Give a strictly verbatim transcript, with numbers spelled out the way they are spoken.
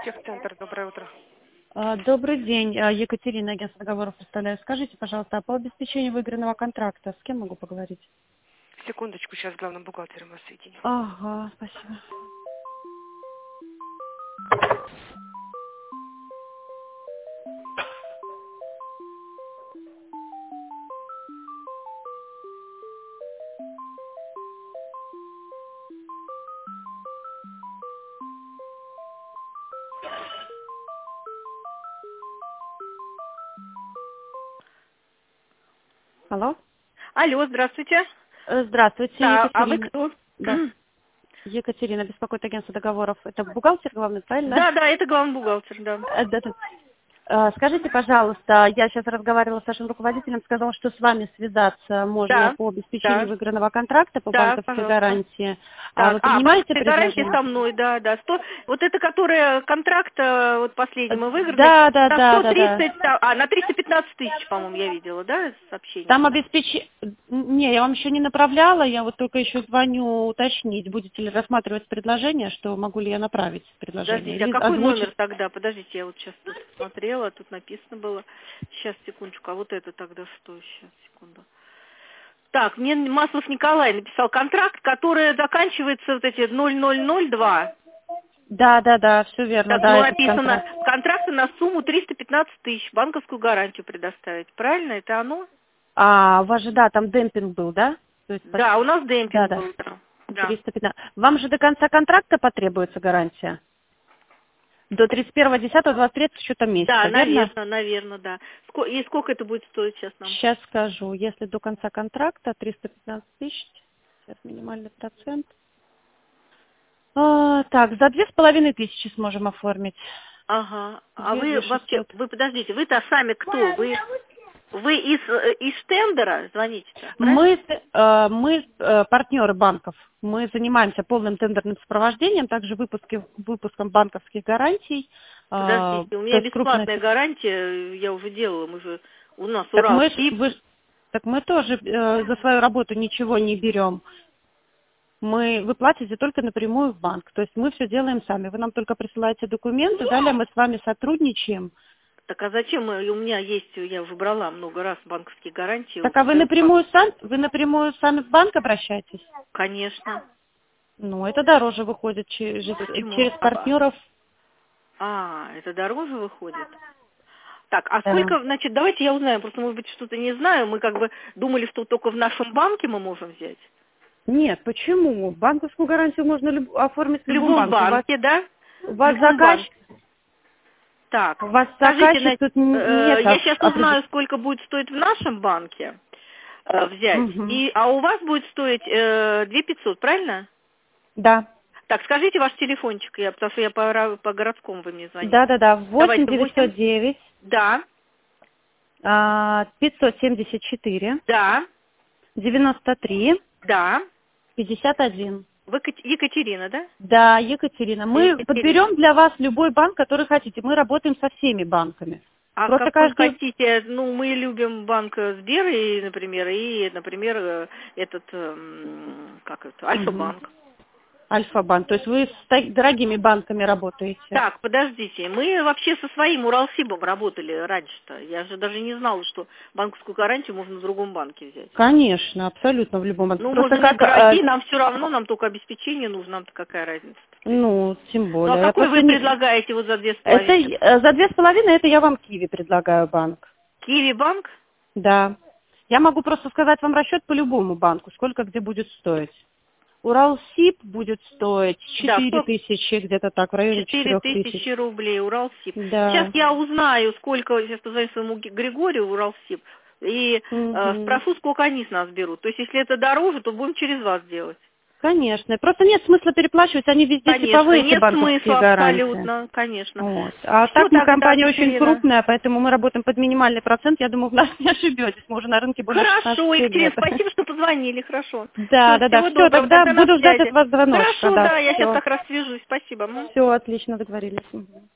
Техцентр, доброе утро. А, Добрый день, А, Екатерина, агентство договоров представляю. Скажите, пожалуйста, а по обеспечению выигранного контракта с кем могу поговорить? Секундочку, сейчас главным бухгалтером вас соединю. Ага, спасибо. Алло? Алло, здравствуйте. Э, Здравствуйте, Да, а вы Екатерина. кто? Да. Екатерина, беспокоит агентство договоров. Это бухгалтер главный, правильно? Да, да, это главный бухгалтер, да. Э, да, да. Э, Скажите, пожалуйста, я сейчас разговаривала с вашим руководителем, сказал, что с вами связаться можно Да, по обеспечению да, выигранного контракта по да, банковской пожалуйста. гарантии. А вы Так, а, принимаете банковская гарантия предложение? со мной, да, да. сто, вот это, которая контракт, э, вот последний мы выиграли, Да, да, на да, сто да, да. тридцать, та- а, на триста пятнадцать тысяч, по-моему, я видела, да, сообщение? Там обеспечение... Не, я вам еще не направляла, я вот только еще звоню уточнить, будете ли рассматривать предложение, что могу ли я направить предложение. Подождите, а Или какой номер озвучить... тогда? Подождите, я вот сейчас тут смотрела, тут написано было. Сейчас, секундочку, а вот это тогда что? Сейчас, секунду. Так, мне Маслов Николай написал контракт, который заканчивается вот эти ноль ноль ноль два. Да, да, да, все верно, Так, да, ну этот написано, контракт. контракты на сумму триста пятнадцать тысяч, банковскую гарантию предоставить. Правильно, это оно? А, у вас же, да, там демпинг был, да? То есть, по- Да, у нас да, демпинг да, был. Да. Да. триста пятнадцать. Вам же до конца контракта потребуется гарантия? До тридцать первого десятого двадцать третьего счета месяца, Да, верно? наверное, наверное, да. Ско- И сколько это будет стоить сейчас нам? Сейчас скажу, если до конца контракта триста пятнадцать тысяч, сейчас минимальный процент. А, так, за две с половиной тысячи сможем оформить. Ага. А Две, вы две вообще, шестьсот. вы подождите, вы-то сами кто? Вы, вы из, э, из тендера звоните-то, правильно? Мы, э, мы э, партнеры банков. Мы занимаемся полным тендерным сопровождением, также выпуски, выпуском банковских гарантий. э, Подождите, у то меня есть крупная... бесплатная гарантия, я уже делала, мы же, у нас Так Урал мы, ж- СИП. вы, ж- так мы тоже э, за свою работу ничего не берем. Мы, вы платите только напрямую в банк. То есть мы все делаем сами. Вы нам только присылаете документы, далее мы с вами сотрудничаем. Так а зачем? мы- У меня есть, я уже брала много раз банковские гарантии. Так а вы в- напрямую сам, вы напрямую сами в банк обращаетесь? Конечно. Ну, это дороже выходит через, Почему? через А, партнеров. а, это дороже выходит? Так, а Да. сколько, значит, давайте я узнаю, просто, может быть, что-то не знаю. Мы как бы думали, что только в нашем банке мы можем взять. Нет, почему? Банковскую гарантию можно люб- оформить в В любом любом банке. У вас, банке, да? у В вас любом банке. заказчик, Так, у вас скажите, заказчик значит, тут н- э, нет я оп- сейчас определ- узнаю, сколько будет стоить в нашем банке э, взять. Мгм. И, а у вас будет стоить э, две тысячи пятьсот, правильно? Да. Так, скажите ваш телефончик, я, потому что я по, ра- по городскому вы мне звоните. Да, да, да. восемь Давайте восемь. девятьсот девять Да, а, пятьсот семьдесят четыре да, девяносто три да. пятьдесят один. Вы Кат- Екатерина, да? Да, Екатерина. Мы Екатерина. подберем для вас любой банк, который хотите. Мы работаем со всеми банками. А Просто какой каждый... хотите? Ну, мы любим банк э, Сбер, и, например, и, например, э, этот, эм, как это, Мгм. Альфа-банк. Альфа-банк. То есть вы с та- дорогими банками работаете? Так, подождите, мы вообще со своим Уралсибом работали раньше-то. Я же даже не знала, что банковскую гарантию можно в другом банке взять. Конечно, абсолютно в любом банке. Ну, Просто можно не как... э, дорогие, нам все равно, нам только обеспечение нужно, нам-то какая разница. ну, тем Ну, а более. Я какой просто вы не... предлагаете вот за две с Это половиной? э, за две с половиной это я вам Киви предлагаю банк. Киви банк? Да. Я могу просто сказать вам расчет по любому банку, сколько где будет стоить. Уралсиб будет стоить Да, четыре сколько? тысячи, где-то так, в районе Четыре четырех тысячи тысяч. рублей, Уралсиб. Сейчас Да. я узнаю, сколько, сейчас позвоню своему Ге- Григорию, Уралсиб, и э, Мгм. спрошу, сколько они с нас берут. То есть, если это дороже, то будем через вас делать. Конечно. Просто нет смысла переплачивать, они везде Конечно, типовые, эти нет банковские смысла гарантии. абсолютно, конечно. Вот. А Все так мы тогда, компания очень Екатерина. крупная, поэтому мы работаем под минимальный процент. Я думаю, в нас не ошибетесь. Мы уже на рынке более Хорошо, шестнадцати Екатерина, лет. спасибо, что позвонили, хорошо. Да, Все, да, да. всего Все, доброго, тогда тогда на буду ждать от связи. вас звоночка. Хорошо, Да, да, я сейчас все. как раз свяжусь, спасибо. М. Все, отлично, договорились. Мгм.